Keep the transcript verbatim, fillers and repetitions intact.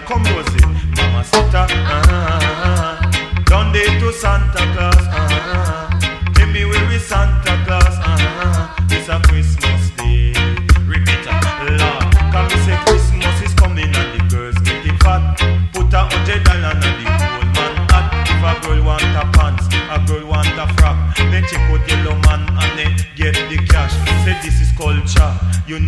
come Rosie, Mama Sita, uh-huh. Down there to Santa Claus, uh-huh. Tell me where is Santa Claus, uh-huh. It's a Christmas day. Repeat it, Lord. Can we say Christmas is coming and the girls getting fat? Put a hundred dollar on the old man hat. If a girl want a pants, a girl want a frock, then check out yellow man and then get the cash. Say this is culture. You